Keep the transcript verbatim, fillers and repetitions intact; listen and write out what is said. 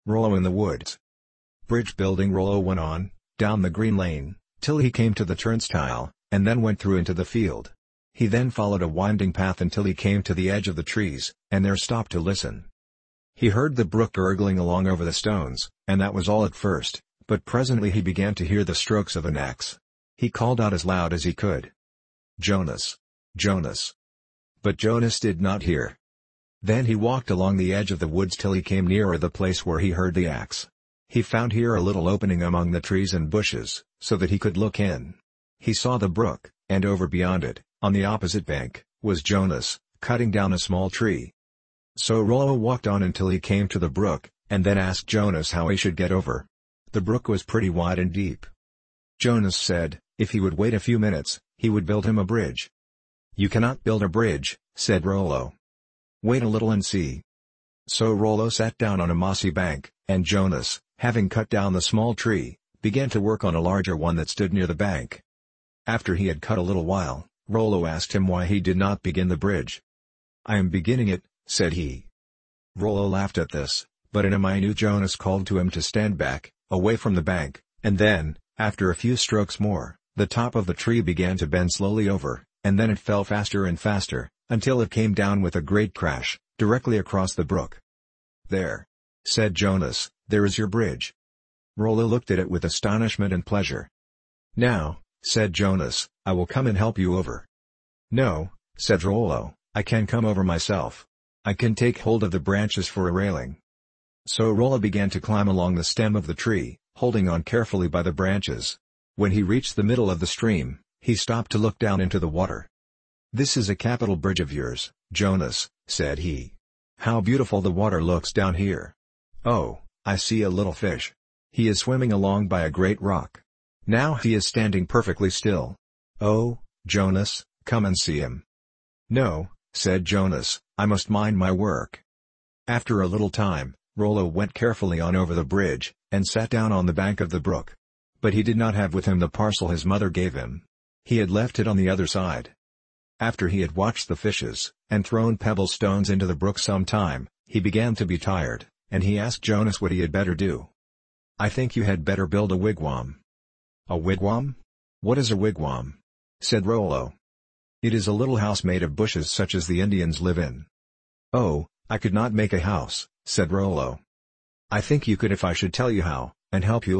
Rollo in the Woods. Bridge building. Rollo went on, down the green lane, till he came to the turnstile, and then went through into the field. He then followed a winding path until he came to the edge of the trees, and there stopped to listen. He heard the brook gurgling along over the stones, and that was all at first, but presently he began to hear the strokes of an axe. He called out as loud as he could, "Jonas! Jonas!" But Jonas did not hear. Then he walked along the edge of the woods till he came nearer the place where he heard the axe. He found here a little opening among the trees and bushes, so that he could look in. He saw the brook, and over beyond it, on the opposite bank, was Jonas, cutting down a small tree. So Rollo walked on until he came to the brook, and then asked Jonas how he should get over. The brook was pretty wide and deep. Jonas said, if he would wait a few minutes, he would build him a bridge. "You cannot build a bridge," said Rollo. "Wait a little and see." So Rollo sat down on a mossy bank, and Jonas, having cut down the small tree, began to work on a larger one that stood near the bank. After he had cut a little while, Rollo asked him why he did not begin the bridge. "I am beginning it," said he. Rollo laughed at this, but in a minute Jonas called to him to stand back, away from the bank, and then, after a few strokes more, the top of the tree began to bend slowly over, and then it fell faster and faster, until it came down with a great crash, directly across the brook. "There," said Jonas, "there is your bridge." Rollo looked at it with astonishment and pleasure. "Now," said Jonas, "I will come and help you over." "No," said Rollo, "I can come over myself. I can take hold of the branches for a railing." So Rollo began to climb along the stem of the tree, holding on carefully by the branches. When he reached the middle of the stream, he stopped to look down into the water. "This is a capital bridge of yours, Jonas," said he. "How beautiful the water looks down here. Oh, I see a little fish. He is swimming along by a great rock. Now he is standing perfectly still. Oh, Jonas, come and see him." "No," said Jonas, "I must mind my work." After a little time, Rollo went carefully on over the bridge, and sat down on the bank of the brook. But he did not have with him the parcel his mother gave him. He had left it on the other side. After he had watched the fishes, and thrown pebble stones into the brook some time, he began to be tired, and he asked Jonas what he had better do. "I think you had better build a wigwam." "A wigwam? What is a wigwam?" said Rollo. "It is a little house made of bushes such as the Indians live in." "Oh, I could not make a house," said Rollo. "I think you could if I should tell you how, and help you